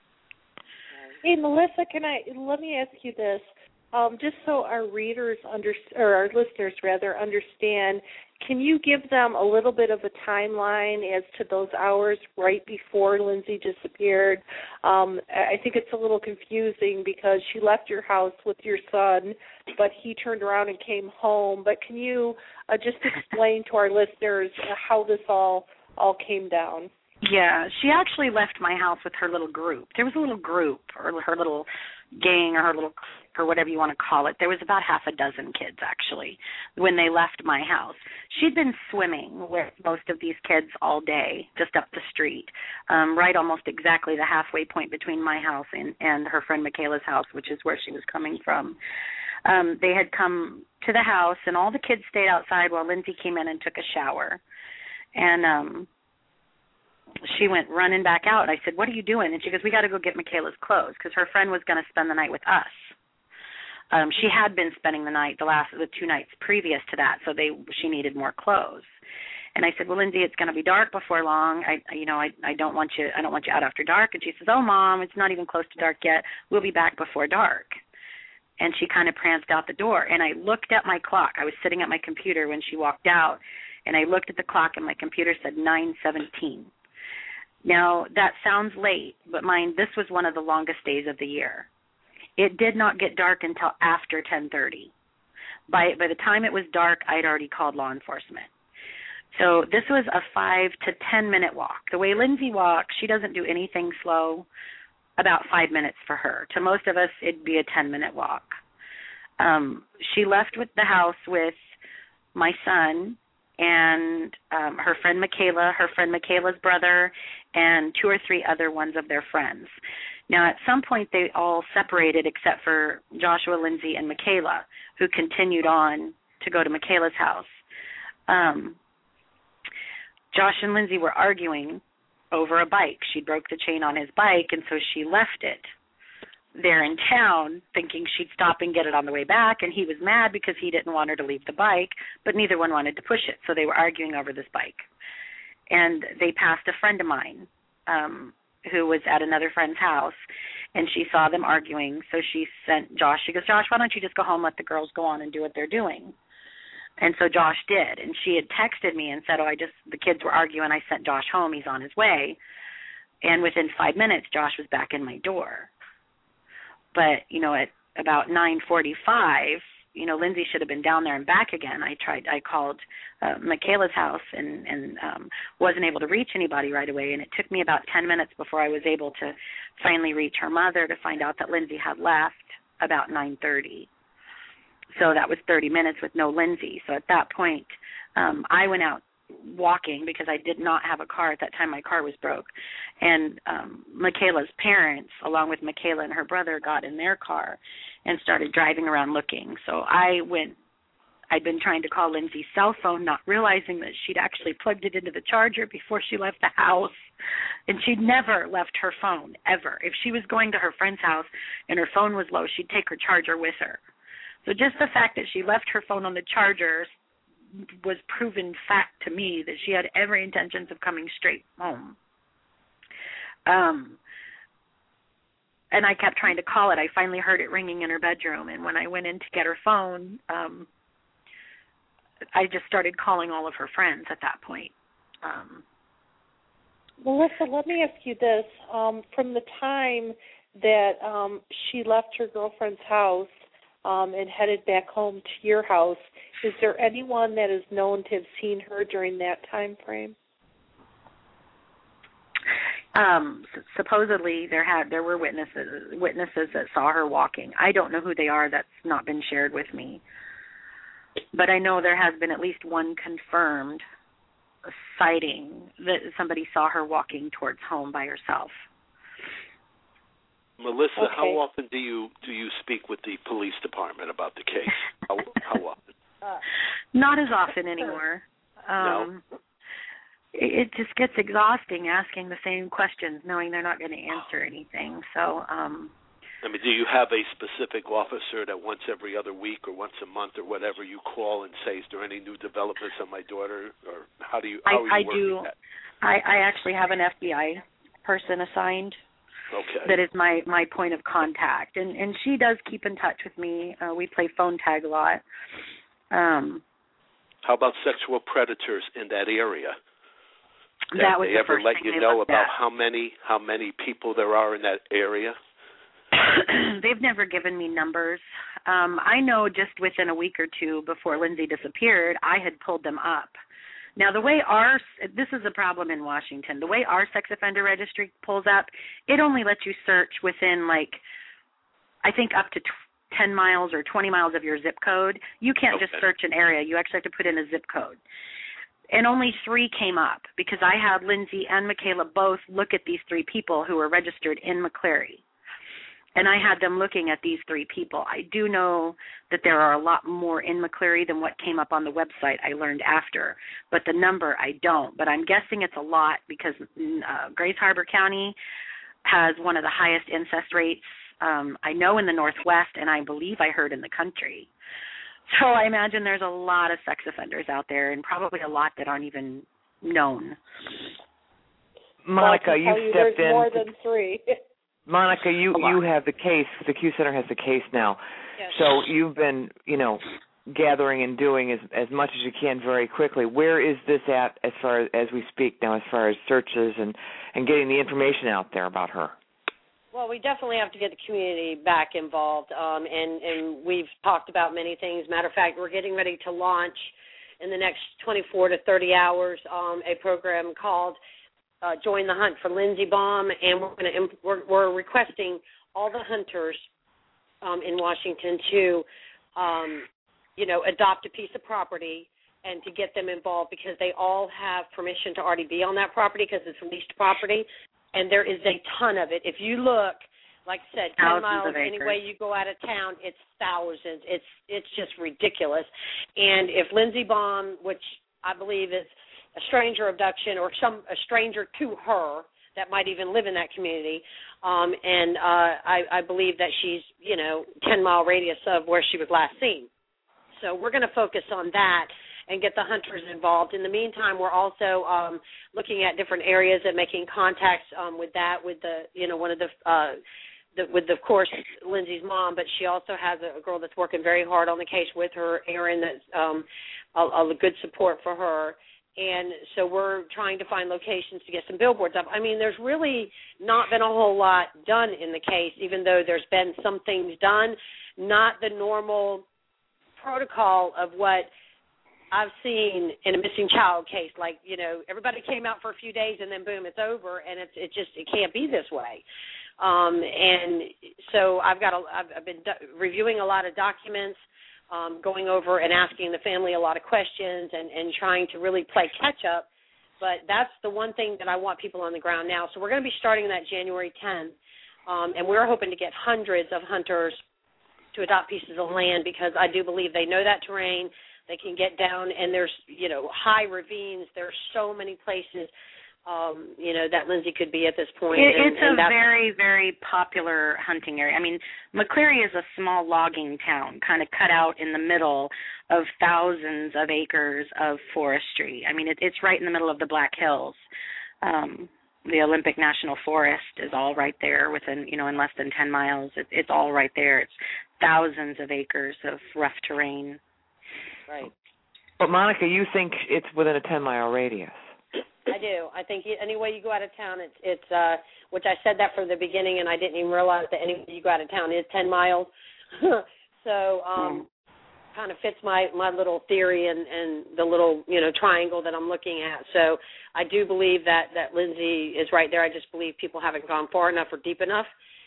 F: Hey, Melissa, let me ask you this. Just so our readers or our listeners rather understand, can you give them a little bit of a timeline as to those hours right before Lindsey disappeared? I think it's a little confusing because she left your house with your son, but he turned around and came home. But can you just explain to our listeners how this all came down?
H: Yeah, she actually left my house with her little group. There was a little group, or her little gang, or her little, or whatever you want to call it. There was about half a dozen kids, actually, when they left my house. She'd been swimming with most of these kids all day, just up the street, right almost exactly the halfway point between my house and her friend Michaela's house, which is where she was coming from. They had come to the house, and all the kids stayed outside while Lindsey came in and took a shower. And she went running back out. I said, "What are you doing?" And she goes, "We got to go get Michaela's clothes," because her friend was going to spend the night with us. She had been spending the night the 2 nights previous to that, so she needed more clothes. And I said, "Well, Lindsey, it's going to be dark before long. I don't want you out after dark." And she says, "Oh, Mom, it's not even close to dark yet. We'll be back before dark." And she kind of pranced out the door. And I looked at my clock. I was sitting at my computer when she walked out, and I looked at the clock, and my computer said 9:17. Now, that sounds late, but mind, this was one of the longest days of the year. It did not get dark until after 10:30. By the time it was dark, I'd already called law enforcement. So this was a 5 to 10 minute walk. The way Lindsey walks, she doesn't do anything slow, about 5 minutes for her. To most of us, it'd be a 10-minute walk. She left the house with my son and her friend Michaela, her friend Michaela's brother, and 2 or 3 other ones of their friends. Now, at some point, they all separated except for Joshua, Lindsey, and Michaela, who continued on to go to Michaela's house. Josh and Lindsey were arguing over a bike. She broke the chain on his bike, and so she left it there in town, thinking she'd stop and get it on the way back, and he was mad because he didn't want her to leave the bike, but neither one wanted to push it, so they were arguing over this bike. And they passed a friend of mine who was at another friend's house, and she saw them arguing, so she sent Josh. She goes, "Josh, why don't you just go home, let the girls go on and do what they're doing?" And so Josh did, and she had texted me and said, the kids were arguing, I sent Josh home, he's on his way. And within 5 minutes, Josh was back in my door. But, at about 9:45, Lindsay should have been down there and back again. I called Michaela's house and wasn't able to reach anybody right away, and it took me about 10 minutes before I was able to finally reach her mother to find out that Lindsay had left about 9:30. So that was 30 minutes with no Lindsay. So at that point, I went out walking because I did not have a car at that time. My car was broke. And Michaela's parents, along with Michaela and her brother, got in their car and started driving around looking. So I'd been trying to call Lindsay's cell phone, not realizing that she'd actually plugged it into the charger before she left the house. And she'd never left her phone, ever. If she was going to her friend's house and her phone was low, she'd take her charger with her. So just the fact that she left her phone on the charger was proven fact to me that she had every intentions of coming straight home. And I kept trying to call it. I finally heard it ringing in her bedroom, and when I went in to get her phone, I just started calling all of her friends at that point.
F: Melissa, let me ask you this. From the time that she left her girlfriend's house and headed back home to your house, is there anyone that is known to have seen her during that time frame?
H: Supposedly there were witnesses that saw her walking. I don't know who they are. That's not been shared with me. But I know there has been at least one confirmed sighting that somebody saw her walking towards home by herself.
C: Melissa, okay. How often do you speak with the police department about the case? How often?
H: Not as often anymore.
C: No.
H: It just gets exhausting asking the same questions, knowing they're not going to answer anything. So,
C: do you have a specific officer that once every other week or once a month or whatever you call and say, is there any new developments on my daughter, or how are you working that?
H: I actually have an FBI person assigned.
C: Okay.
H: That is my point of contact, and she does keep in touch with me. We play phone tag a lot.
C: How about sexual predators in that area?
H: That was
C: they
H: the
C: ever
H: first
C: let
H: thing
C: you
H: they
C: know
H: looked
C: about
H: at.
C: how many people there are in that area?
H: They've never given me numbers. I know just within a week or two before Lindsay disappeared, I had pulled them up. Now, this is a problem in Washington. The way our sex offender registry pulls up, it only lets you search within, I think up to 10 miles or 20 miles of your zip code. You can't just search an area. You actually have to put in a zip code. And only 3 came up because I had Lindsay and Michaela both look at these 3 people who were registered in McCleary. And I had them looking at these 3 people. I do know that there are a lot more in McCleary than what came up on the website I learned after. But the number, I don't. But I'm guessing it's a lot because Grace Harbor County has one of the highest incest rates, I know, in the Northwest, and I believe I heard in the country. So I imagine there's a lot of sex offenders out there, and probably a lot that aren't even known.
B: Monica, you stepped in.
F: More than 3.
B: Monica, you have the case. The Q Center has the case now.
F: Yes.
B: So you've been, gathering and doing as much as you can very quickly. Where is this at as far as we speak now, as far as searches and getting the information out there about her?
G: Well, we definitely have to get the community back involved, and we've talked about many things. Matter of fact, we're getting ready to launch in the next 24 to 30 hours a program called Join the Hunt for Lindsay Baum, and we're requesting all the hunters in Washington to, adopt a piece of property and to get them involved because they all have permission to already be on that property because it's leased property. And there is a ton of it. If you look, like I said, 10 miles any way you go out of town, it's thousands. It's just ridiculous. And if Lindsay Baum, which I believe is a stranger abduction or a stranger to her that might even live in that community, and I believe that she's 10-mile radius of where she was last seen. So we're going to focus on that and get the hunters involved. In the meantime, we're also looking at different areas and making contacts with of course, Lindsay's mom, but she also has a girl that's working very hard on the case with her, Erin, that's a good support for her. And so we're trying to find locations to get some billboards up. There's really not been a whole lot done in the case, even though there's been some things done, not the normal protocol of what I've seen in a missing child case. Like, everybody came out for a few days and then boom, it's over, and it can't be this way. And so I've been reviewing a lot of documents, going over and asking the family a lot of questions and trying to really play catch up. But that's the one thing that I want people on the ground now. So we're going to be starting that January 10th, and we're hoping to get hundreds of hunters to adopt pieces of land, because I do believe they know that terrain. They can get down, and there's, high ravines. There's so many places, that Lindsay could be at this point.
H: It's a very, very popular hunting area. I mean, McCleary is a small logging town, kind of cut out in the middle of thousands of acres of forestry. I mean, it's right in the middle of the Black Hills. The Olympic National Forest is all right there within, in less than 10 miles. It's all right there. It's thousands of acres of rough terrain.
G: Right.
B: But, Monica, you think it's within a 10-mile radius?
G: I do. I think any way you go out of town, it's which I said that from the beginning, and I didn't even realize that any way you go out of town is 10 miles. So kind of fits my little theory and the little, triangle that I'm looking at. So I do believe that Lindsay is right there. I just believe people haven't gone far enough or deep enough.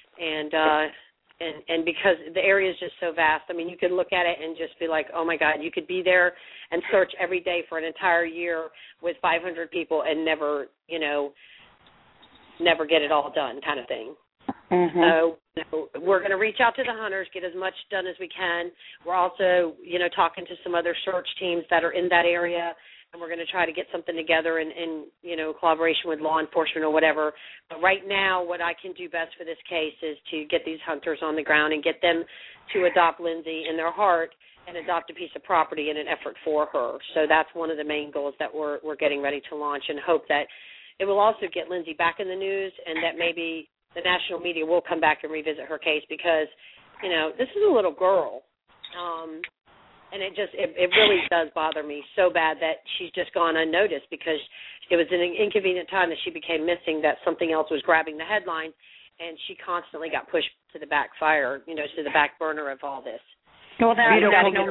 G: And because the area is just so vast, I mean, you could look at it and just be like, oh, my God, you could be there and search every day for an entire year with 500 people and never get it all done kind of thing. Mm-hmm. So we're going to reach out to the hunters, get as much done as we can. We're also, talking to some other search teams that are in that area, and we're going to try to get something together in collaboration with law enforcement or whatever. But right now, what I can do best for this case is to get these hunters on the ground and get them to adopt Lindsay in their heart and adopt a piece of property in an effort for her. So that's one of the main goals that we're getting ready to launch, and hope that it will also get Lindsay back in the news, and that maybe the national media will come back and revisit her case, because, this is a little girl. And it really does bother me so bad that she's just gone unnoticed, because it was an inconvenient time that she became missing, that something else was grabbing the headline, and she constantly got pushed to the backfire, to the back burner of all this.
H: Well,
B: Vito,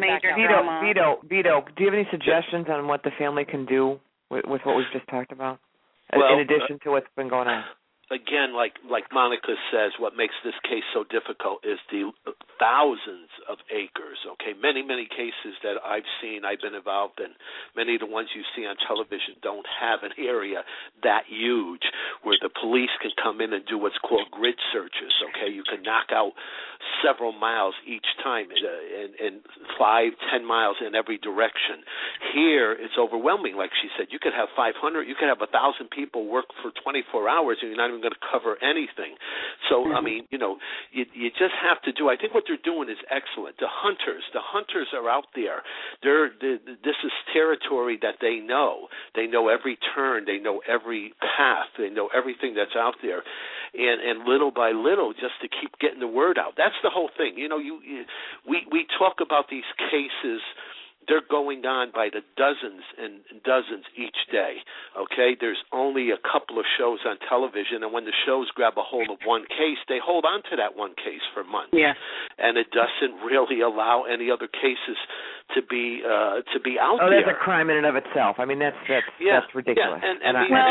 B: do you have any suggestions on what the family can do with what we've just talked about, in addition to what's been going on?
C: Again, like Monica says, what makes this case so difficult is the thousands of acres, okay? Many, many cases that I've seen, I've been involved in, many of the ones you see on television don't have an area that huge where the police can come in and do what's called grid searches, okay? You can knock out several miles each time and 5-10 miles in every direction. Here, it's overwhelming. Like she said, you could have 500, you could have 1,000 people work for 24 hours and you're not even going to cover anything. So, I mean, you just have to do, I think what they're doing is excellent. The hunters are out there. This is territory that they know. They know every turn. They know every path. They know everything that's out there. And little by little, just to keep getting the word out. That's the whole thing. We talk about these cases. They're going on by the dozens and dozens each day, okay? There's only a couple of shows on television, and when the shows grab a hold of one case, they hold on to that one case for months.
H: Yeah.
C: And it doesn't really allow any other cases to be out there.
B: Oh, that's a crime in and of itself. I mean, that's ridiculous.
C: Yeah.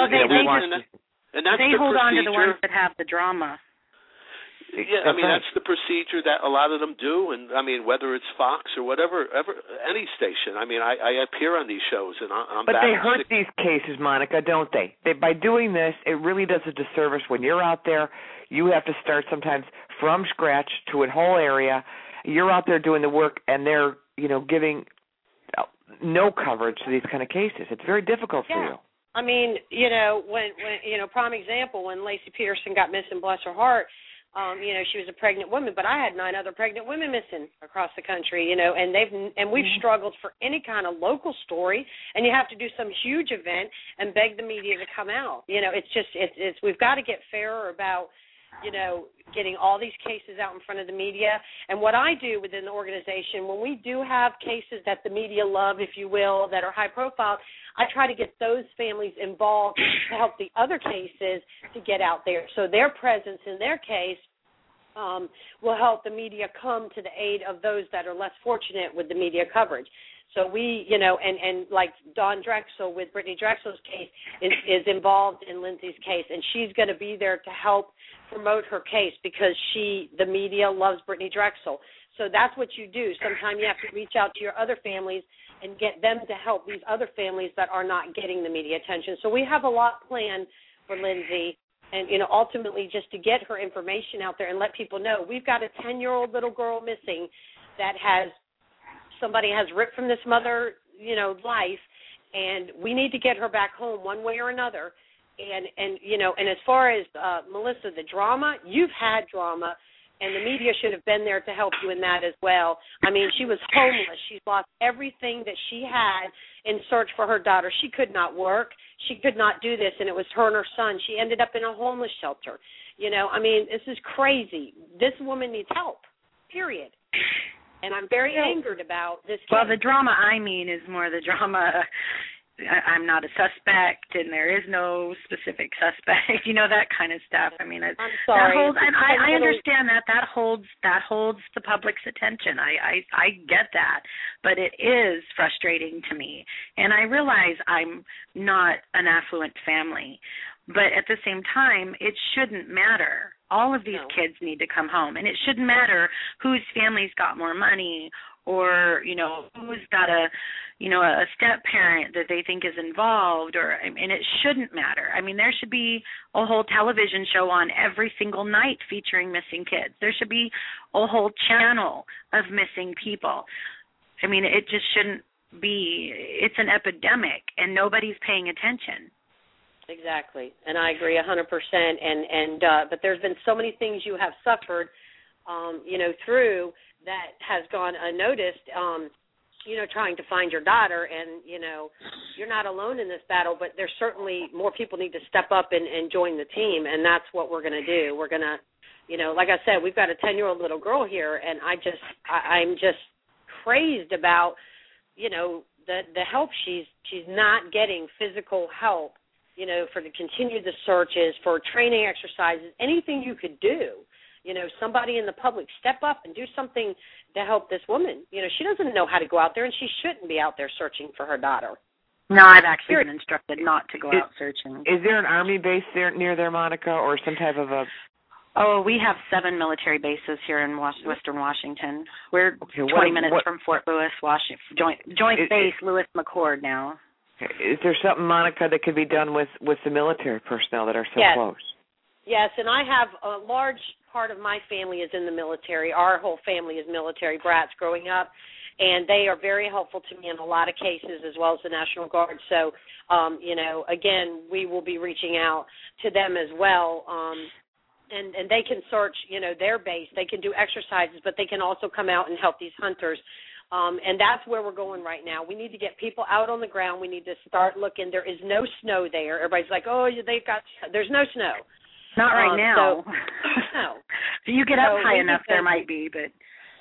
H: They hold on to the ones that have the drama.
C: Yeah, I mean, that's the procedure that a lot of them do, and, I mean, whether it's Fox or whatever, any station. I mean, I appear on these shows, and I'm
B: But they hurt these cases, Monica, don't they? By doing this, it really does a disservice. When you're out there, you have to start sometimes from scratch to a whole area. You're out there doing the work, and they're, giving no coverage to these kind of cases. It's very difficult for you.
G: I mean, when prime example, when Lacey Peterson got missing, bless her heart, she was a pregnant woman, but I had 9 other pregnant women missing across the country, and we've struggled for any kind of local story, and you have to do some huge event and beg the media to come out. We've got to get fairer about, getting all these cases out in front of the media. And what I do within the organization, when we do have cases that the media love, if you will, that are high profile, I try to get those families involved to help the other cases to get out there. So their presence in their case will help the media come to the aid of those that are less fortunate with the media coverage. So we, and like Dawn Drexel with Brittany Drexel's case is involved in Lindsay's case, and she's going to be there to help promote her case because the media loves Brittany Drexel. So that's what you do. Sometimes you have to reach out to your other families and get them to help these other families that are not getting the media attention. So we have a lot planned for Lindsay, and, ultimately just to get her information out there and let people know. We've got a 10-year-old little girl missing that somebody has ripped from this mother, life, and we need to get her back home one way or another. And as far as, Melissa, the drama, you've had drama, and the media should have been there to help you in that as well. I mean, she was homeless. She's lost everything that she had in search for her daughter. She could not work. She could not do this, and it was her and her son. She ended up in a homeless shelter. This is crazy. This woman needs help, period. And I'm very angered about this case.
H: Well, the drama is more the drama. I'm not a suspect, and there is no specific suspect. That kind of stuff. I'm sorry. I understand that. That holds the public's attention. I get that, but it is frustrating to me. And I realize I'm not an affluent family, but at the same time, it shouldn't matter. All of these kids need to come home, and it shouldn't matter whose family's got more money or, who's got a step parent that they think is involved, and it shouldn't matter. There should be a whole television show on every single night featuring missing kids. There should be a whole channel of missing people. It just shouldn't be. It's an epidemic, and nobody's paying attention.
G: Exactly, and I agree 100%. But there's been so many things you have suffered, through that has gone unnoticed. Trying to find your daughter, and you're not alone in this battle. But there's certainly more people need to step up and join the team, and that's what we're going to do. We're going to, like I said, we've got a 10-year-old little girl here, and I'm just crazed about, the help she's not getting, physical help. For to continue the searches, for training exercises, anything you could do. Somebody in the public step up and do something to help this woman. She doesn't know how to go out there, and she shouldn't be out there searching for her daughter.
H: No, I've actually been instructed not to go out searching.
B: Is there an Army base near there, Monica, or some type of a...
H: Oh, we have 7 military bases here in Western Washington. We're 20 minutes from Fort Lewis, Washington. Joint base Lewis McChord now.
B: Is there something, Monica, that could be done with the military personnel that are so close?
G: Yes, and I have a large part of my family is in the military. Our whole family is military brats growing up, and they are very helpful to me in a lot of cases, as well as the National Guard. So, again, we will be reaching out to them as well. And they can search, their base. They can do exercises, but they can also come out and help these hunters. And that's where we're going right now. We need to get people out on the ground. We need to start looking. There is no snow there. Everybody's like, there's no snow.
H: Not right now.
G: No.
H: If you get up high enough, there might be, but.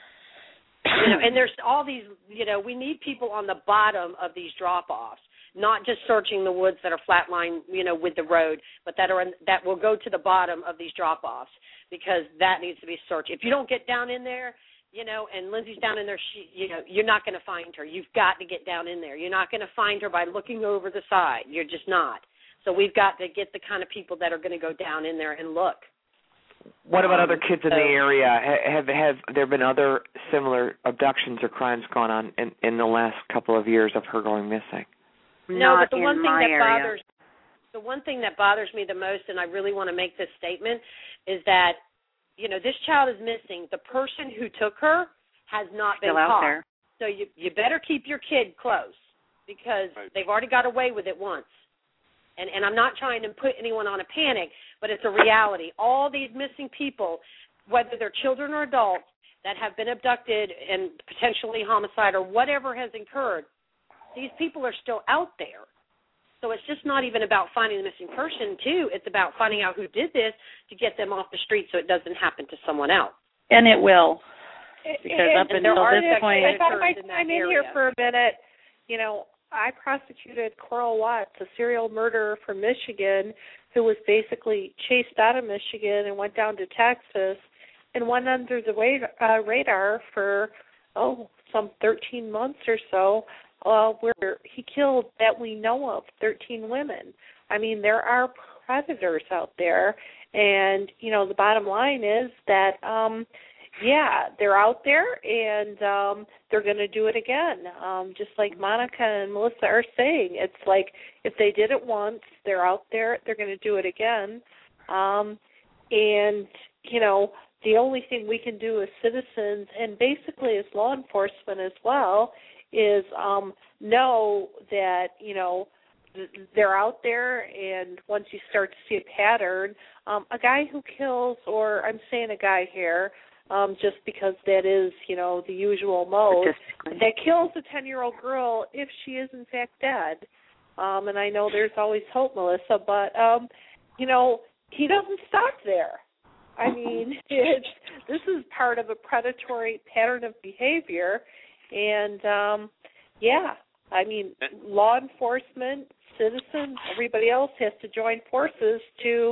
G: And there's all these, we need people on the bottom of these drop-offs, not just searching the woods that are flatline, with the road, but that will go to the bottom of these drop-offs, because that needs to be searched. If you don't get down in there, and Lindsay's down in there, you're not going to find her. You've got to get down in there. You're not going to find her by looking over the side. You're just not. So we've got to get the kind of people that are going to go down in there and look.
B: What about other kids in the area? Have there been other similar abductions or crimes going on in the last couple of years of her going missing?
G: No, but the one thing that bothers me the most, and I really want to make this statement, is that this child is missing. The person who took her has not been caught. There. So you better keep your kid close, because they've already got away with it once. And I'm not trying to put anyone on a panic, but it's a reality. All these missing people, whether they're children or adults, that have been abducted and potentially homicide or whatever has occurred, these people are still out there. So it's just not even about finding the missing person, too. It's about finding out who did this to get them off the street so it doesn't happen to someone else.
H: And it will. Because up until this point...
F: If I might chime in here for a minute, I prosecuted Coral Watts, a serial murderer from Michigan, who was basically chased out of Michigan and went down to Texas and went under the radar for, some 13 months or so, where he killed, that we know of, 13 women. I mean, there are predators out there, and, the bottom line is that, they're out there, and they're going to do it again. Just like Monica and Melissa are saying, it's like if they did it once, they're out there, they're going to do it again. And, the only thing we can do as citizens, and basically as law enforcement as well, is know that, they're out there, and once you start to see a pattern, a guy who kills, or I'm saying a guy here, just because that is, the usual mode, that kills a 10-year-old girl if she is in fact dead. And I know there's always hope, Melissa, but, he doesn't stop there. I mean, this is part of a predatory pattern of behavior, and, law enforcement, citizens, everybody else has to join forces to,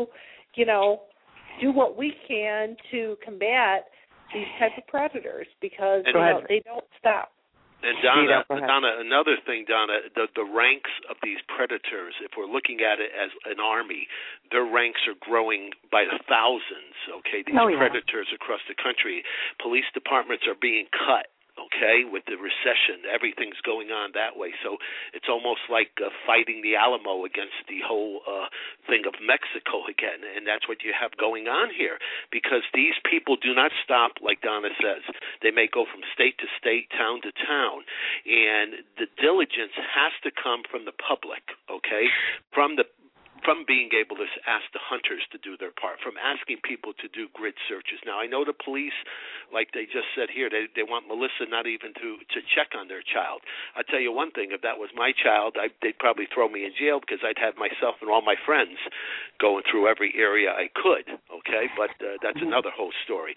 F: do what we can to combat these type of predators, because they don't stop.
C: And Donna, another thing, the ranks of these predators, if we're looking at it as an army, their ranks are growing by the thousands, okay, these predators across the country. Police departments are being cut. Okay, with the recession, everything's going on that way. So it's almost like fighting the Alamo against the whole thing of Mexico again, and that's what you have going on here, because these people do not stop, like Donna says. They may go from state to state, town to town, and the diligence has to come from the public, okay, from being able to ask the hunters to do their part, from asking people to do grid searches. Now, I know the police, like they just said here, they want Melissa not even to check on their child. I'll tell you one thing, if that was my child, they'd probably throw me in jail, because I'd have myself and all my friends going through every area I could, okay? But that's another whole story.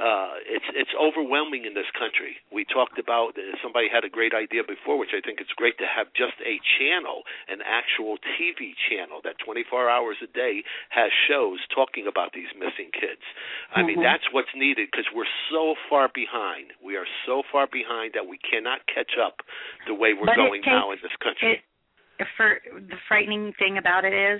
C: It's overwhelming in this country. We talked about, somebody had a great idea before, which I think it's great to have just a channel, an actual TV channel that 24 hours a day has shows talking about these missing kids. I mean, that's what's needed, because we're so far behind. We are so far behind that we cannot catch up the way we're going now in this country.
H: The frightening thing about it is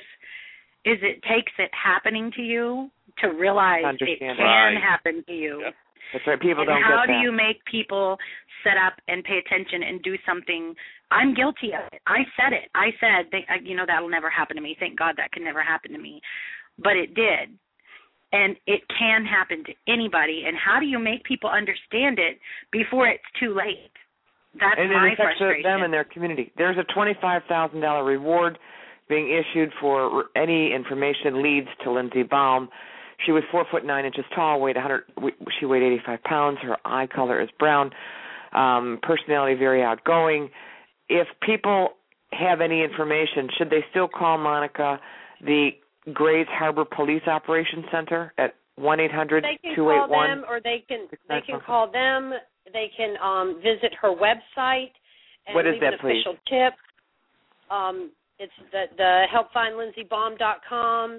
H: it takes it happening to you to realize it can happen to you. Yep.
B: That's right. People don't get
H: How
B: that.
H: do you make people set up and pay attention and do something? I'm guilty of it. I said it. I said, that'll never happen to me. Thank God that can never happen to me. But it did. And it can happen to anybody. And how do you make people understand it before it's too late? That's my frustration.
B: Them and their community. There's a $25,000 reward being issued for any information leads to Lindsay Baum. She was 4'9" tall, she weighed 85 pounds. Her eye color is brown. Personality very outgoing. If people have any information, should they still call Monica, the Grays Harbor Police Operations Center at 1-800-281?
G: They can call them, or they can call them. They can visit her website and
B: what is
G: leave
B: that,
G: an official tip. It's the helpfindlindsaybaum.com.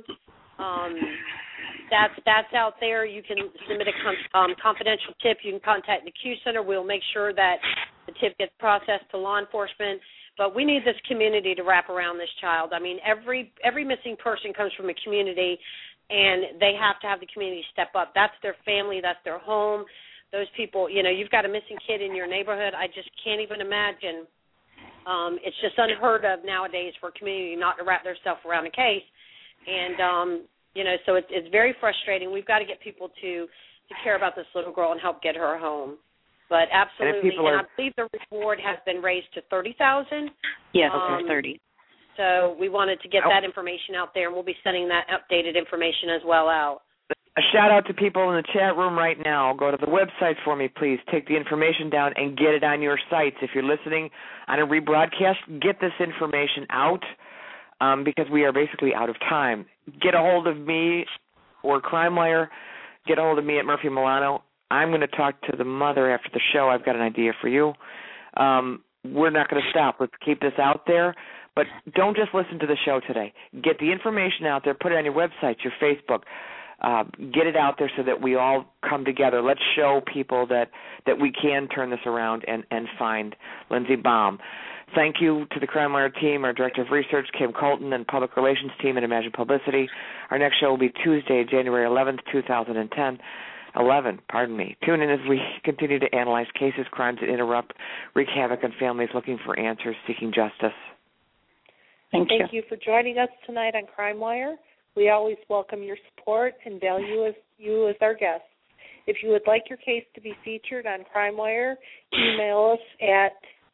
G: That's out there. You can submit a confidential tip. You can contact the Q Center. We'll make sure that the tip gets processed to law enforcement. But we need this community to wrap around this child. I mean, every missing person comes from a community, and they have to have the community step up. That's their family. That's their home. Those people, you've got a missing kid in your neighborhood. I just can't even imagine. It's just unheard of nowadays for a community not to wrap themselves around a case. And, so it's very frustrating. We've got to get people to care about this little girl and help get her home. But absolutely, and I believe the reward has been raised to $30,000.
H: Yes, 30.
G: So we wanted to get that information out there, and we'll be sending that updated information as well out.
B: A shout-out to people in the chat room right now. Go to the website for me, please. Take the information down and get it on your sites. If you're listening on a rebroadcast, get this information out because we are basically out of time. Get a hold of me or CrimeWire. Get a hold of me at Murphy Milano. I'm going to talk to the mother after the show. I've got an idea for you. We're not going to stop. Let's keep this out there. But don't just listen to the show today. Get the information out there. Put it on your website, your Facebook. get it out there so that we all come together. Let's show people that we can turn this around and find Lindsey Baum. Thank you to the CrimeWire team, our Director of Research, Kim Colton, and Public Relations team at Imagine Publicity. Our next show will be Tuesday, January 11th, 2010. Tune in as we continue to analyze cases, crimes that interrupt, wreak havoc on families looking for answers, seeking justice.
F: Thank you for joining us tonight on CrimeWire. We always welcome your support and value you as our guests. If you would like your case to be featured on CrimeWire, email us at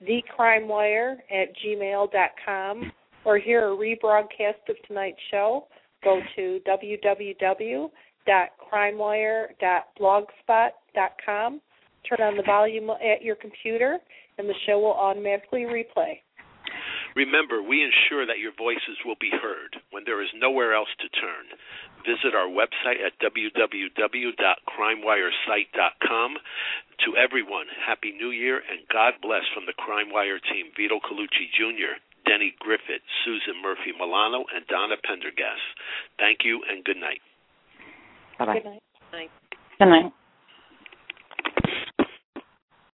F: thecrimewire@gmail.com, or hear a rebroadcast of tonight's show, go to www.crimewire.blogspot.com, turn on the volume at your computer, and the show will automatically replay.
C: Remember, we ensure that your voices will be heard when there is nowhere else to turn. Visit our website at www.crimewiresite.com. To everyone, Happy New Year and God bless from the CrimeWire team, Vito Colucci Jr., Denny Griffith, Susan Murphy Milano, and Donna Pendergast. Thank you and good night.
B: Bye-bye.
F: Good night.
H: Good night.